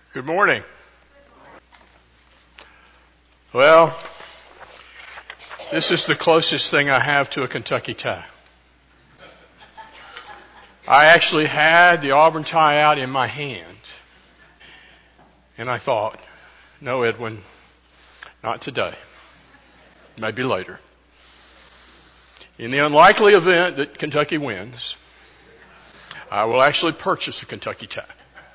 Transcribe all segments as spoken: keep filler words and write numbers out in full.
Good morning. Well, this is the closest thing I have to a Kentucky tie. I actually had the Auburn tie out in my hand. And I thought, no, Edwin, not today. Maybe later. In the unlikely event that Kentucky wins, I will actually purchase a Kentucky tie.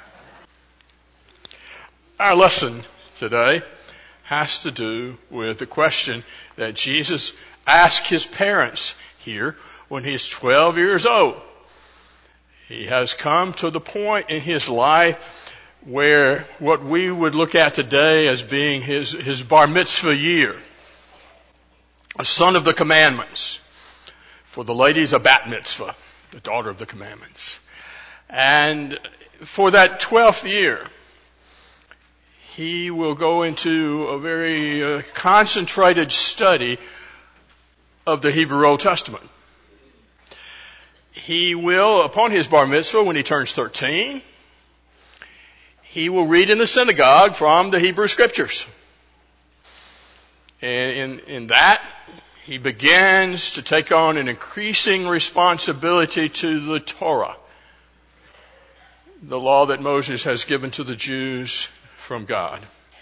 Our lesson today has to do with the question that Jesus asked his parents here when he's twelve years old. He has come to the point in his life where what we would look at today as being his, his bar mitzvah year, a son of the commandments. For the ladies, a bat mitzvah, the daughter of the commandments. And for that twelfth year, he will go into a very uh, concentrated study of the Hebrew Old Testament. He will, upon his bar mitzvah, when he turns thirteen, he will read in the synagogue from the Hebrew Scriptures. And in, in that, he begins to take on an increasing responsibility to the Torah, the law that Moses has given to the Jews from God.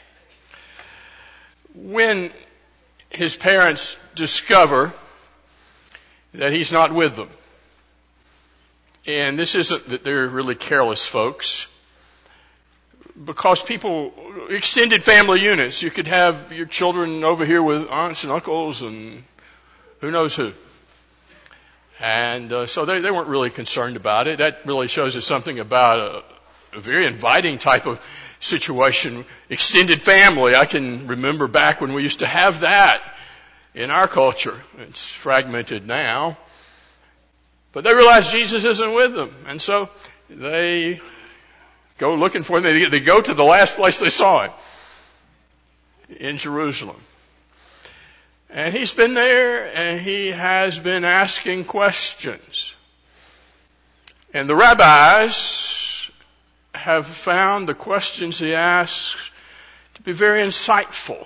When his parents discover that he's not with them, and this isn't that they're really careless folks, because people, extended family units, you could have your children over here with aunts and uncles and who knows who. And uh, so they, they weren't really concerned about it. That really shows us something about a, a very inviting type of situation. Extended family. I can remember back when we used to have that in our culture. It's fragmented now. But they realize Jesus isn't with them. And so they go looking for him. They, they go to the last place they saw him, in Jerusalem. And he's been there and he has been asking questions. And the rabbis have found the questions he asks to be very insightful.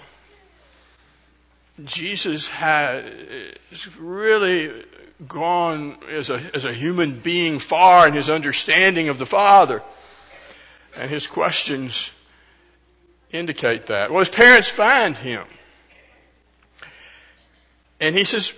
Jesus has really gone as a, as a human being far in his understanding of the Father. And his questions indicate that. Well, his parents find him. And he says,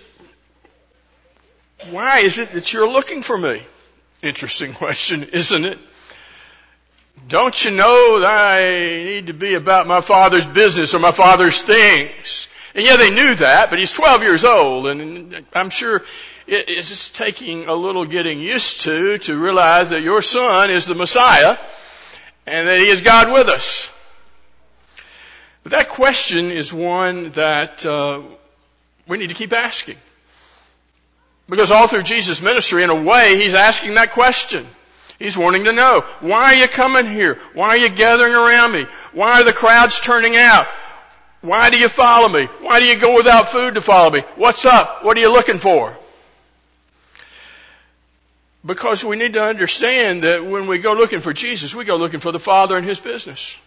why is it that you're looking for me? Interesting question, isn't it? Don't you know that I need to be about my Father's business or my Father's things? And yeah, they knew that, but he's twelve years old, and I'm sure it's taking a little getting used to, to realize that your son is the Messiah, and that he is God with us. But that question is one that uh, we need to keep asking. Because all through Jesus' ministry, in a way, he's asking that question. He's wanting to know, why are you coming here? Why are you gathering around me? Why are the crowds turning out? Why do you follow me? Why do you go without food to follow me? What's up? What are you looking for? Because we need to understand that when we go looking for Jesus, we go looking for the Father and his business.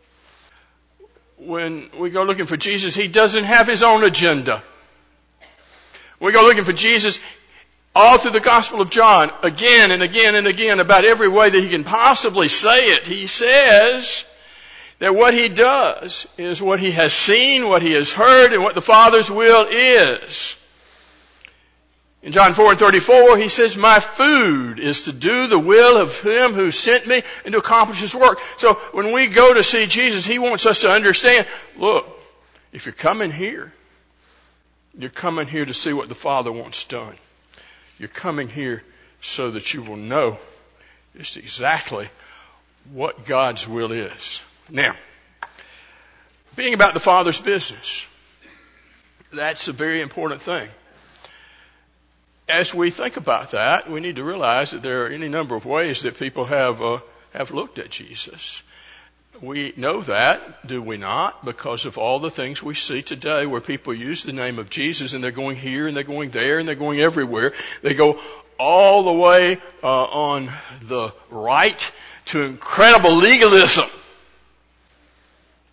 When we go looking for Jesus, he doesn't have his own agenda. We go looking for Jesus all through the Gospel of John, again and again and again, about every way that he can possibly say it. He says that what he does is what he has seen, what he has heard, and what the Father's will is. In John four and thirty-four, he says, my food is to do the will of him who sent me and to accomplish his work. So when we go to see Jesus, he wants us to understand, look, if you're coming here, you're coming here to see what the Father wants done. You're coming here so that you will know just exactly what God's will is. Now, being about the Father's business, that's a very important thing. As we think about that, we need to realize that there are any number of ways that people have uh, have looked at Jesus. We know that, do we not? Because of all the things we see today where people use the name of Jesus and they're going here and they're going there and they're going everywhere. They go all the way uh, on the right to incredible legalism.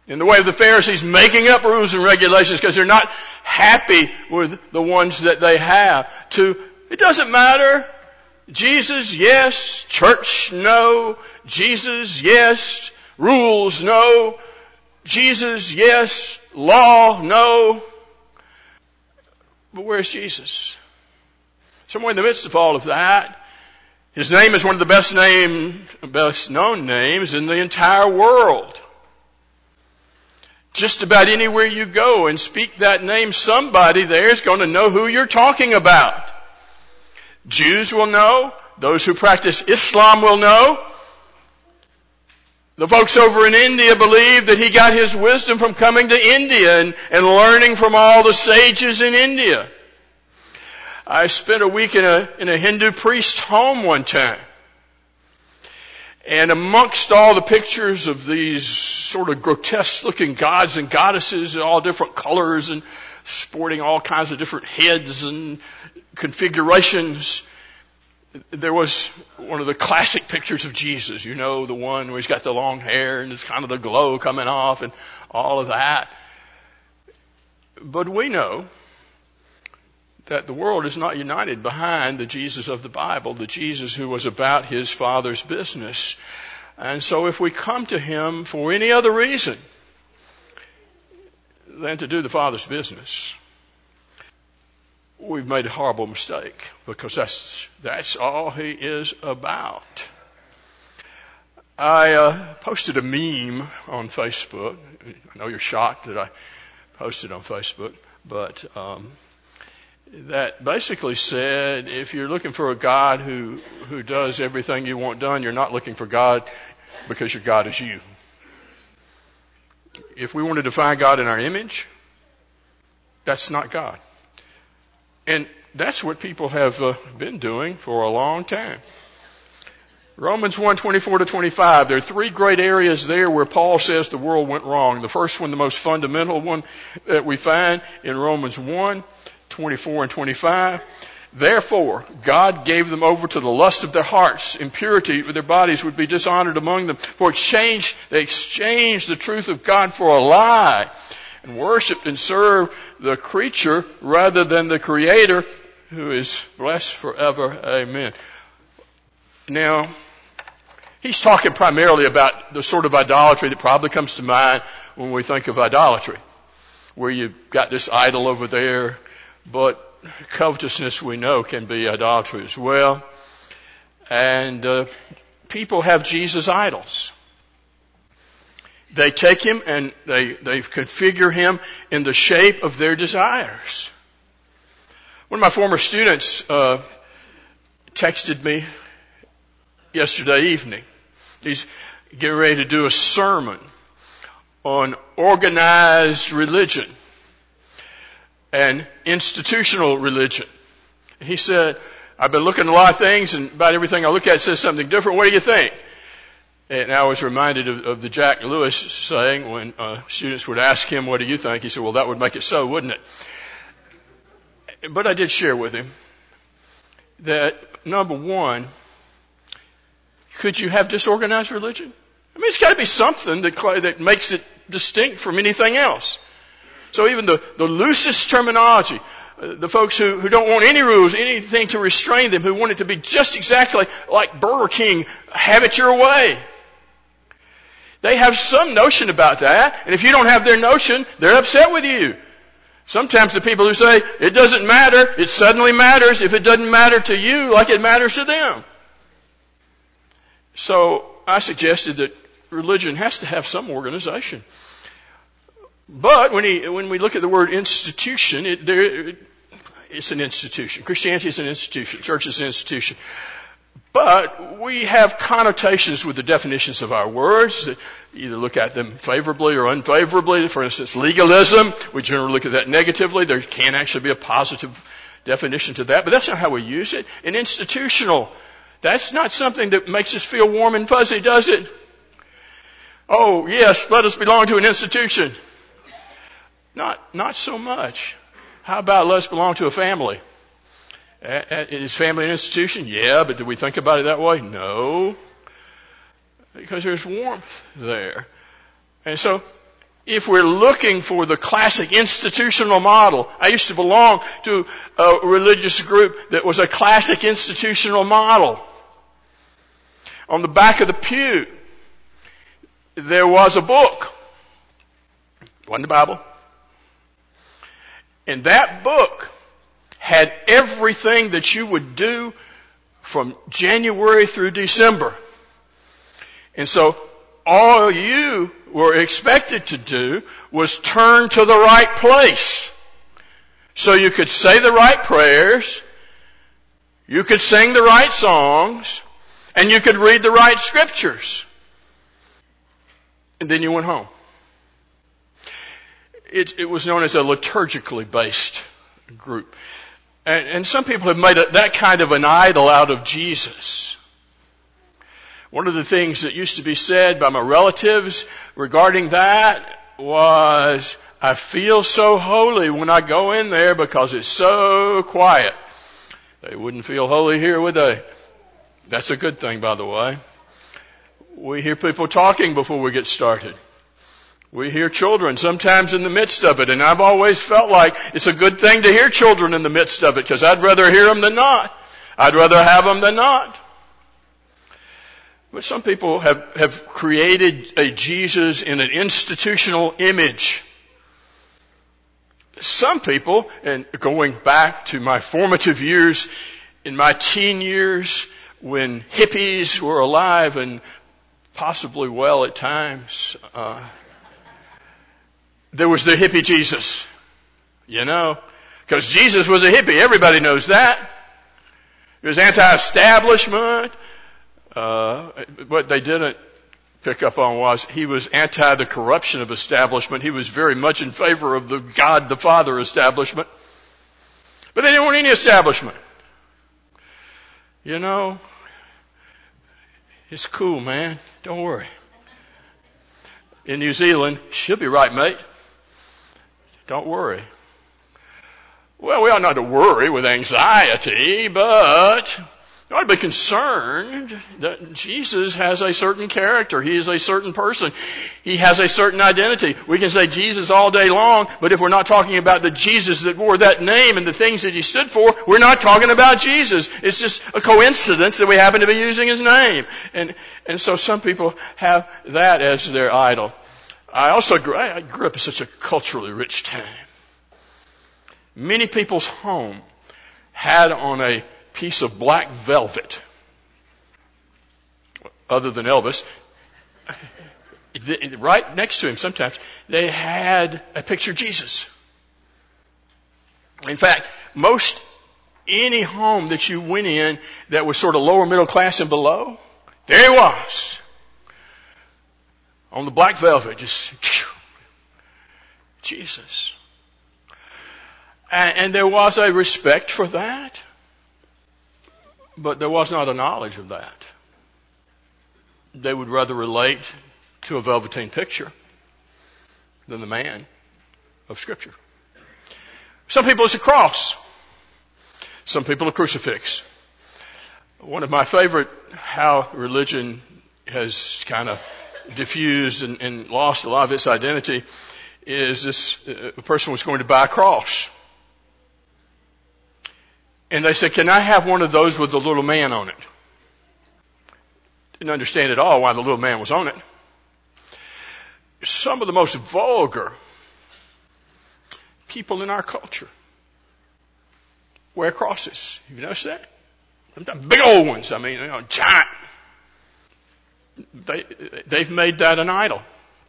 In the way of the Pharisees, making up rules and regulations because they're not happy with the ones that they have. To, it doesn't matter. Jesus, yes. Church, no. Jesus, yes. Rules, no. Jesus, yes. Law, no. But where's Jesus? Somewhere in the midst of all of that. His name is one of the best name, best known names in the entire world. Just about anywhere you go and speak that name, somebody there is going to know who you're talking about. Jews will know. Those who practice Islam will know. The folks over in India believe that he got his wisdom from coming to India and, and learning from all the sages in India. I spent a week in a, in a Hindu priest's home one time. And amongst all the pictures of these sort of grotesque looking gods and goddesses in all different colors and sporting all kinds of different heads and configurations, there was one of the classic pictures of Jesus, you know, the one where he's got the long hair and there's kind of the glow coming off and all of that. But we know that the world is not united behind the Jesus of the Bible, the Jesus who was about his Father's business. And so if we come to him for any other reason than to do the Father's business, we've made a horrible mistake, because that's that's all he is about. I uh, posted a meme on Facebook. I know you're shocked that I posted on Facebook, but um, that basically said, if you're looking for a God who who does everything you want done, you're not looking for God because your God is you. If we want to define God in our image, that's not God. And that's what people have uh, been doing for a long time. Romans one, twenty-four to twenty-five, there are three great areas there where Paul says the world went wrong. The first one, the most fundamental one that we find in Romans one, twenty-four and twenty-five. Therefore, God gave them over to the lust of their hearts. Impurity with their bodies would be dishonored among them. For exchange, they exchanged the truth of God for a lie, and worshipped and served the creature rather than the Creator, who is blessed forever. Amen. Now, he's talking primarily about the sort of idolatry that probably comes to mind when we think of idolatry, where you've got this idol over there, but covetousness, we know, can be idolatry as well. And uh, people have Jesus idols. They take him and they, they configure him in the shape of their desires. One of my former students uh, texted me yesterday evening. He's getting ready to do a sermon on organized religion and institutional religion. He said, I've been looking at a lot of things, and about everything I look at says something different. What do you think? And I was reminded of, of the Jack Lewis saying when uh, students would ask him, what do you think? He said, well, that would make it so, wouldn't it? But I did share with him that, number one, could you have disorganized religion? I mean, it's got to be something that, that makes it distinct from anything else. So even the, the loosest terminology, uh, the folks who, who don't want any rules, anything to restrain them, who want it to be just exactly like Burger King, have it your way. They have some notion about that, and if you don't have their notion, they're upset with you. Sometimes the people who say, it doesn't matter, it suddenly matters if it doesn't matter to you like it matters to them. So I suggested that religion has to have some organization. But when he, when we look at the word institution, it, there, it, it's an institution. Christianity is an institution. Church is an institution. But we have connotations with the definitions of our words that either look at them favorably or unfavorably. For instance, legalism, we generally look at that negatively. There can actually be a positive definition to that, but that's not how we use it. And institutional, that's not something that makes us feel warm and fuzzy, does it? Oh, yes, let us belong to an institution. Not, not so much. How about let's belong to a family? Is family an institution? Yeah, but do we think about it that way? No. Because there's warmth there. And so if we're looking for the classic institutional model, I used to belong to a religious group that was a classic institutional model. On the back of the pew, there was a book. It wasn't the Bible. And that book had everything that you would do from January through December. And so all you were expected to do was turn to the right place. So you could say the right prayers, you could sing the right songs, and you could read the right scriptures. And then you went home. It, it was known as a liturgically based group. And, and some people have made a, that kind of an idol out of Jesus. One of the things that used to be said by my relatives regarding that was, I feel so holy when I go in there because it's so quiet. They wouldn't feel holy here, would they? That's a good thing, by the way. We hear people talking before we get started. We hear children sometimes in the midst of it, and I've always felt like it's a good thing to hear children in the midst of it, because I'd rather hear them than not. I'd rather have them than not. But some people have, have created a Jesus in an institutional image. Some people, and going back to my formative years, in my teen years, when hippies were alive and possibly well at times, uh, there was the hippie Jesus, you know, because Jesus was a hippie. Everybody knows that. He was anti-establishment. Uh, what they didn't pick up on was he was anti the corruption of establishment. He was very much in favor of the God the Father establishment. But they didn't want any establishment. You know, it's cool, man. Don't worry. In New Zealand, she'll be right, mate. Don't worry. Well, we ought not to worry with anxiety, but you ought to be concerned that Jesus has a certain character. He is a certain person. He has a certain identity. We can say Jesus all day long, but if we're not talking about the Jesus that wore that name and the things that he stood for, we're not talking about Jesus. It's just a coincidence that we happen to be using his name. And, and so some people have that as their idol. I also grew, I grew up in such a culturally rich time. Many people's home had on a piece of black velvet, other than Elvis, right next to him sometimes, they had a picture of Jesus. In fact, most any home that you went in that was sort of lower middle class and below, there he was. On the black velvet, just Jesus. And, and there was a respect for that. But there was not a knowledge of that. They would rather relate to a velveteen picture than the man of Scripture. Some people it's a cross. Some people a crucifix. One of my favorite, how religion has kind of diffused and, and lost a lot of its identity, is this uh, a person was going to buy a cross. And they said, can I have one of those with the little man on it? Didn't understand at all why the little man was on it. Some of the most vulgar people in our culture wear crosses. Have you noticed that? Sometimes big old ones. I mean, you know, giant. They, they've made that an idol.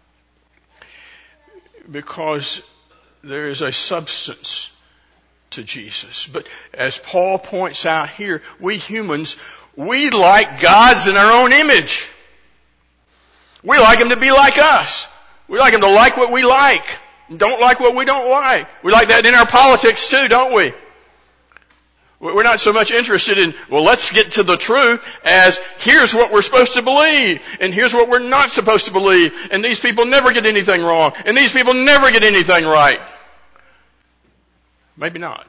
Because there is a substance to Jesus. But as Paul points out here, we humans, we like gods in our own image. We like them to be like us. We like them to like what we like. Don't like what we don't like. We like that in our politics too, don't we? We're not so much interested in, well, let's get to the truth as here's what we're supposed to believe and here's what we're not supposed to believe. And these people never get anything wrong. And these people never get anything right. Maybe not.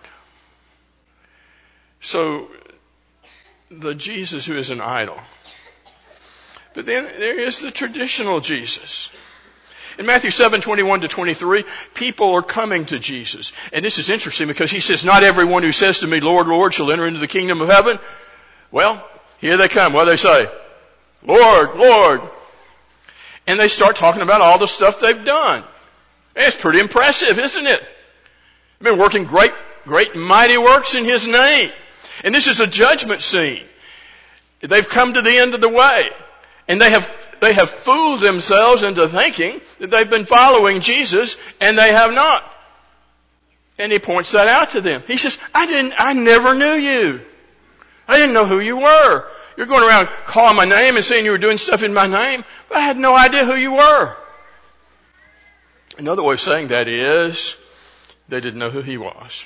So, the Jesus who is an idol. But then there is the traditional Jesus. In Matthew seven, twenty-one to twenty-three, people are coming to Jesus. And this is interesting because he says, not everyone who says to me, Lord, Lord, shall enter into the kingdom of heaven. Well, here they come. What do they say? Lord, Lord. And they start talking about all the stuff they've done. And it's pretty impressive, isn't it? They've been working great, great mighty works in his name. And this is a judgment scene. They've come to the end of the way. And they have They have fooled themselves into thinking that they've been following Jesus, and they have not. And he points that out to them. He says, I didn't, I never knew you. I didn't know who you were. You're going around calling my name and saying you were doing stuff in my name, but I had no idea who you were. Another way of saying that is, they didn't know who he was.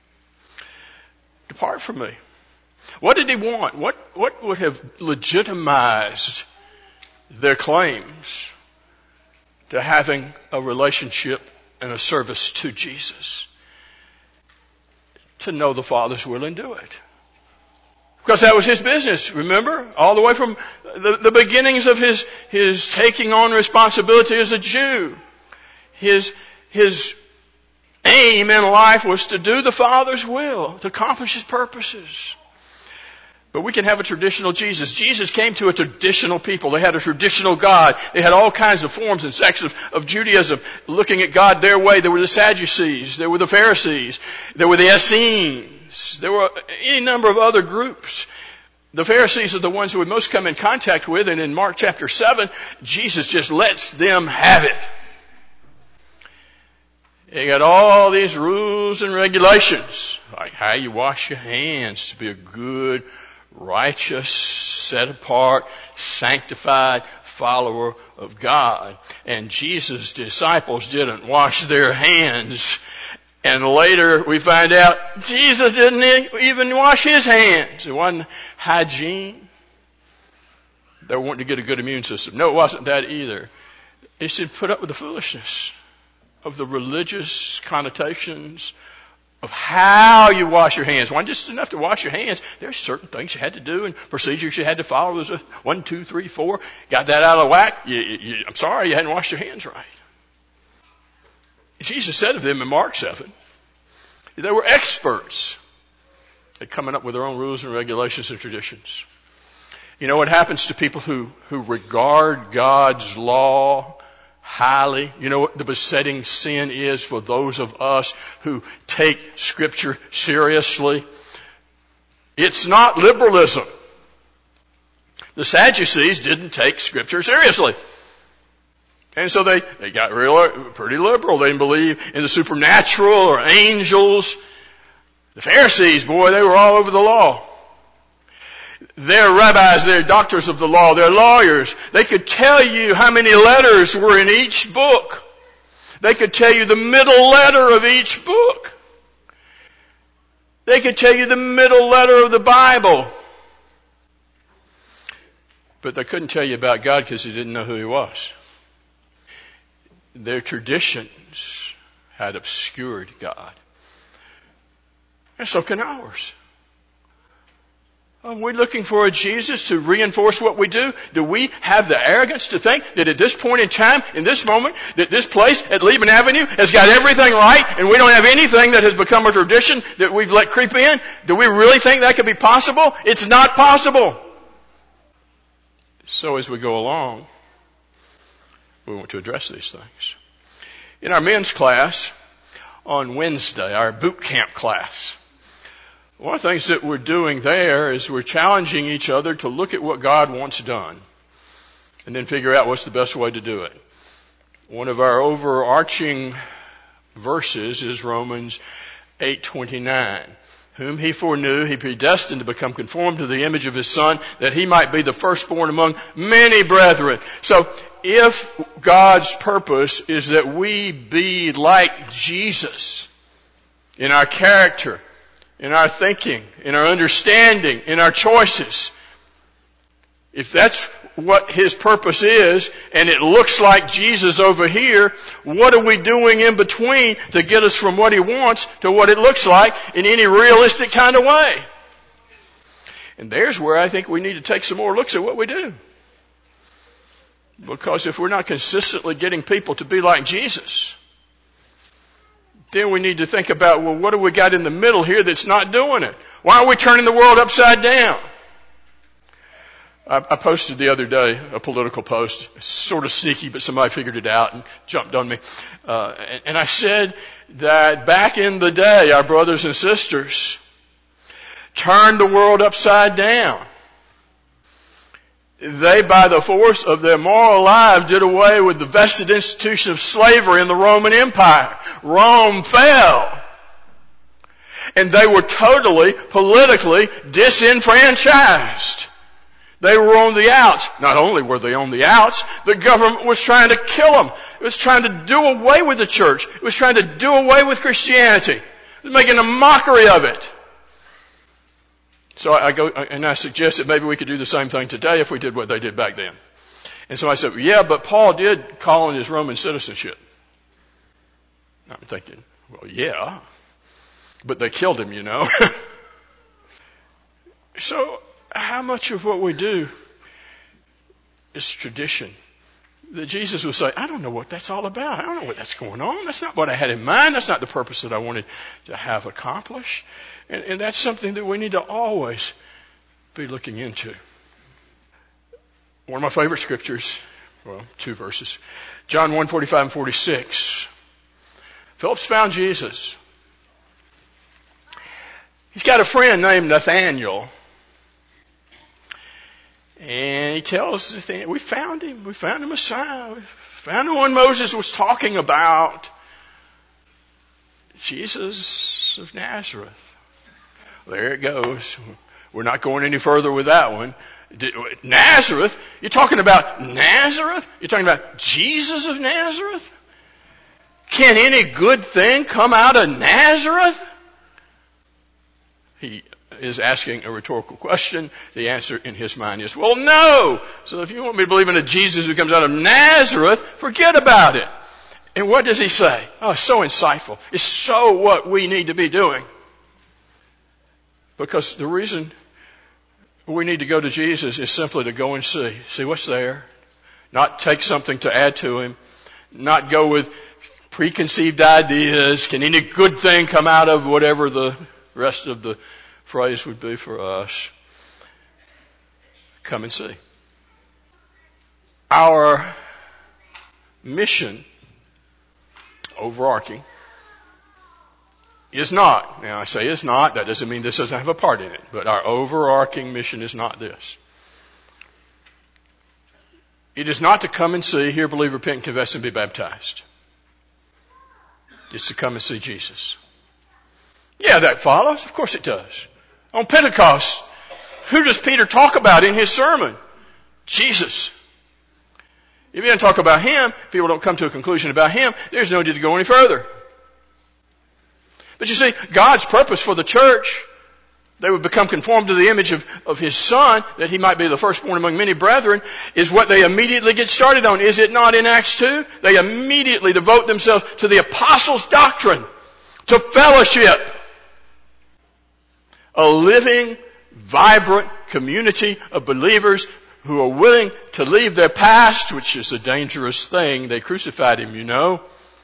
Depart from me. What did he want? What, what would have legitimized their claims to having a relationship and a service to Jesus? To know the Father's will and do it. Because that was his business, remember? All the way from the, the beginnings of his, his taking on responsibility as a Jew. His, his aim in life was to do the Father's will, to accomplish his purposes. But we can have a traditional Jesus. Jesus came to a traditional people. They had a traditional God. They had all kinds of forms and sects of, of Judaism looking at God their way. There were the Sadducees. There were the Pharisees. There were the Essenes. There were any number of other groups. The Pharisees are the ones who would most come in contact with, and in Mark chapter seven, Jesus just lets them have it. You got all these rules and regulations, like how you wash your hands to be a good, righteous, set apart, sanctified follower of God. And Jesus' disciples didn't wash their hands. And later we find out Jesus didn't even wash his hands. It wasn't hygiene. They were wanting to get a good immune system. No, it wasn't that either. He said, put up with the foolishness of the religious connotations of how you wash your hands. It wasn't just enough to wash your hands. There's certain things you had to do and procedures you had to follow. There's a one, two, three, four. Got that out of whack? You, you, I'm sorry, you hadn't washed your hands right. Jesus said of them in Mark seven, they were experts at coming up with their own rules and regulations and traditions. You know what happens to people who, who regard God's law highly? You know what the besetting sin is for those of us who take Scripture seriously? It's not liberalism. The Sadducees didn't take Scripture seriously. And so they, they got real, pretty liberal. They didn't believe in the supernatural or angels. The Pharisees, boy, they were all over the law. They're rabbis, they're doctors of the law, they're lawyers. They could tell you how many letters were in each book. They could tell you the middle letter of each book. They could tell you the middle letter of the Bible. But they couldn't tell you about God because they didn't know who he was. Their traditions had obscured God. And so can ours. Are we looking for a Jesus to reinforce what we do? Do we have the arrogance to think that at this point in time, in this moment, that this place at Liebman Avenue has got everything right and we don't have anything that has become a tradition that we've let creep in? Do we really think that could be possible? It's not possible. So as we go along, we want to address these things. In our men's class on Wednesday, our boot camp class, one of the things that we're doing there is we're challenging each other to look at what God wants done and then figure out what's the best way to do it. One of our overarching verses is Romans eight twenty-nine. Whom he foreknew, he predestined to become conformed to the image of his Son, that he might be the firstborn among many brethren. So if God's purpose is that we be like Jesus in our character, in our thinking, in our understanding, in our choices, if that's what his purpose is, and it looks like Jesus over here, what are we doing in between to get us from what he wants to what it looks like in any realistic kind of way? And there's where I think we need to take some more looks at what we do. Because if we're not consistently getting people to be like Jesus, then we need to think about, well, what do we got in the middle here that's not doing it? Why are we turning the world upside down? I, I posted the other day a political post, sort of sneaky, but somebody figured it out and jumped on me. Uh, and, and I said that back in the day, our brothers and sisters turned the world upside down. They, by the force of their moral lives, did away with the vested institution of slavery in the Roman Empire. Rome fell. And they were totally, politically disenfranchised. They were on the outs. Not only were they on the outs, the government was trying to kill them. It was trying to do away with the church. It was trying to do away with Christianity. It was making a mockery of it. So I go, and I suggest that maybe we could do the same thing today if we did what they did back then. And so I said, yeah, but Paul did call in his Roman citizenship. I'm thinking, well, yeah, but they killed him, you know. So how much of what we do is tradition? That Jesus will say, I don't know what that's all about. I don't know what that's going on. That's not what I had in mind. That's not the purpose that I wanted to have accomplished. And, and that's something that we need to always be looking into. One of my favorite scriptures, well, two verses, John one, forty-five and forty-six. Philip's found Jesus. He's got a friend named Nathaniel. And he tells Nathaniel, we found him. We found the Messiah. We found the one Moses was talking about. Jesus of Nazareth. There it goes. We're not going any further with that one. Nazareth? You're talking about Nazareth? You're talking about Jesus of Nazareth? Can any good thing come out of Nazareth? He is asking a rhetorical question. The answer in his mind is, well, no. So if you want me to believe in a Jesus who comes out of Nazareth, forget about it. And what does he say? Oh, it's so insightful. It's so what we need to be doing. Because the reason we need to go to Jesus is simply to go and see. See what's there. Not take something to add to him. Not go with preconceived ideas. Can any good thing come out of whatever the rest of the phrase would be for us? Come and see. Our mission, overarching, is not, now I say is not, that doesn't mean this doesn't have a part in it, but our overarching mission is not this. It is not to come and see, hear, believe, repent, confess, and be baptized. It's to come and see Jesus. Yeah, that follows. Of course it does. On Pentecost, who does Peter talk about in his sermon? Jesus. If he doesn't talk about him, people don't come to a conclusion about him, there's no need to go any further. But you see, God's purpose for the church, they would become conformed to the image of, of his Son, that he might be the firstborn among many brethren, is what they immediately get started on. Is it not in Acts two? They immediately devote themselves to the apostles' doctrine, to fellowship. A living, vibrant community of believers who are willing to leave their past, which is a dangerous thing. They crucified him, you know,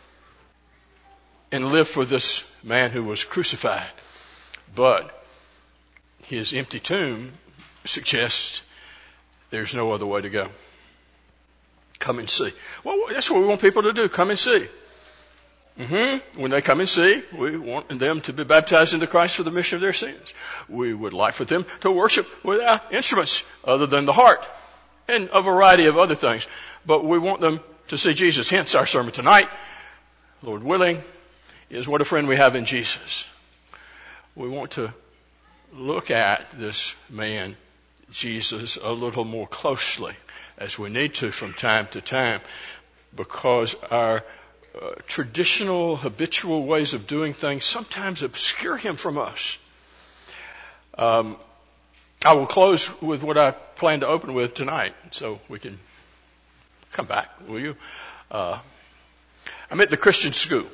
and live for this man who was crucified. But his empty tomb suggests there's no other way to go. Come and see. Well, that's what we want people to do. Come and see. Mm-hmm. When they come and see, we want them to be baptized into Christ for the remission of their sins. We would like for them to worship without instruments other than the heart and a variety of other things. But we want them to see Jesus. Hence our sermon tonight, Lord willing, is what a friend we have in Jesus. We want to look at this man, Jesus, a little more closely, as we need to from time to time, because our uh, traditional, habitual ways of doing things sometimes obscure him from us. Um, I will close with what I plan to open with tonight, so we can come back, will you? Uh, I'm at the Christian school.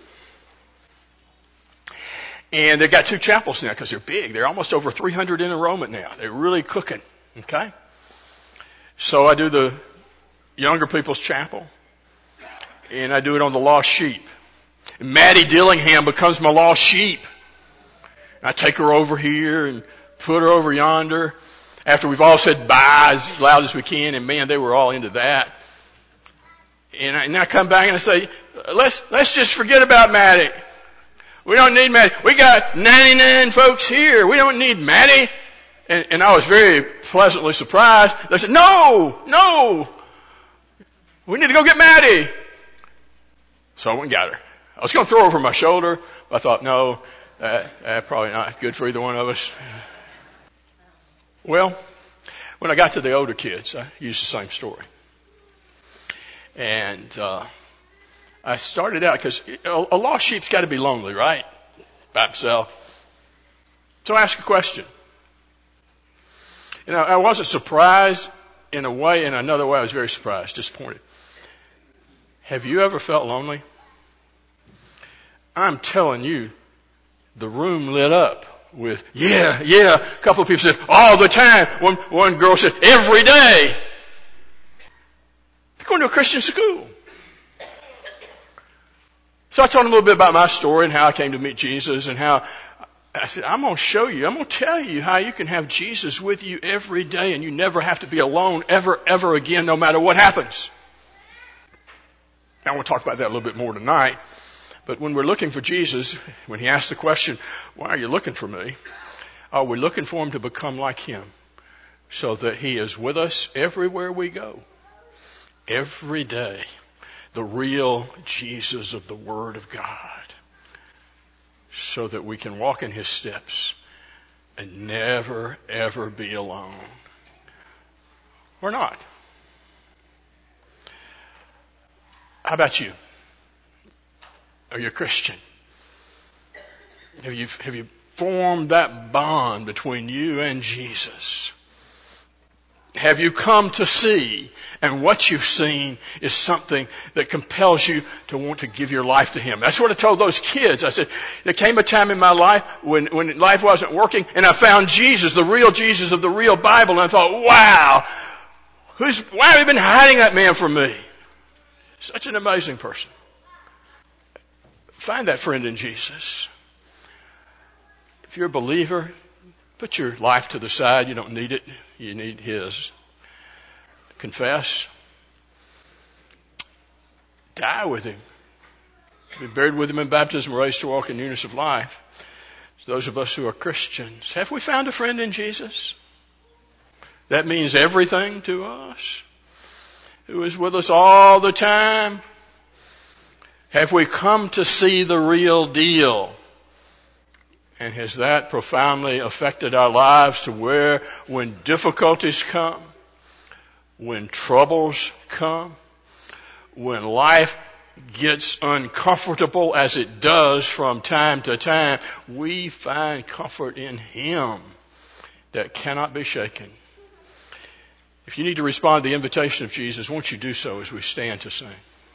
And they've got two chapels now because they're big. They're almost over three hundred in enrollment now. They're really cooking. Okay? So I do the Younger People's Chapel. And I do it on the lost sheep. And Maddie Dillingham becomes my lost sheep. And I take her over here and put her over yonder after we've all said bye as loud as we can. And man, they were all into that. And I, and I come back and I say, let's, let's just forget about Maddie. We don't need Maddie. We got ninety-nine folks here. We don't need Maddie. And, and I was very pleasantly surprised. They said, no, no. We need to go get Maddie. So I went and got her. I was going to throw her over my shoulder, but I thought, no, that, that's probably not good for either one of us. Well, when I got to the older kids, I used the same story. And uh, I started out, because a, a lost sheep's got to be lonely, right? By himself. So I asked a question. You know, I wasn't surprised in a way, in another way I was very surprised, disappointed. Have you ever felt lonely? I'm telling you, the room lit up with, yeah, yeah. A couple of people said, all the time. One, one girl said, every day. They're going to a Christian school. So I told them a little bit about my story and how I came to meet Jesus and how I said, I'm going to show you, I'm going to tell you how you can have Jesus with you every day and you never have to be alone ever, ever again, no matter what happens. I want to talk about that a little bit more tonight. But when we're looking for Jesus, when he asks the question, why are you looking for me? Are we looking for him to become like him so that he is with us everywhere we go? Every day. The real Jesus of the Word of God. So that we can walk in his steps and never, ever be alone. Or not. How about you? Are you a Christian? Have you, have you formed that bond between you and Jesus? Have you come to see, and what you've seen is something that compels you to want to give your life to him? That's what I told those kids. I said, there came a time in my life when, when life wasn't working, and I found Jesus, the real Jesus of the real Bible, and I thought, wow, who's, why have you been hiding that man from me? Such an amazing person. Find that friend in Jesus. If you're a believer, put your life to the side. You don't need it. You need his. Confess. Die with him. Be buried with him in baptism, raised to walk in newness of life. Those of us who are Christians, have we found a friend in Jesus? That means everything to us. Who is with us all the time? Have we come to see the real deal? And has that profoundly affected our lives to where when difficulties come, when troubles come, when life gets uncomfortable as it does from time to time, we find comfort in him that cannot be shaken. If you need to respond to the invitation of Jesus, won't you do so as we stand to sing?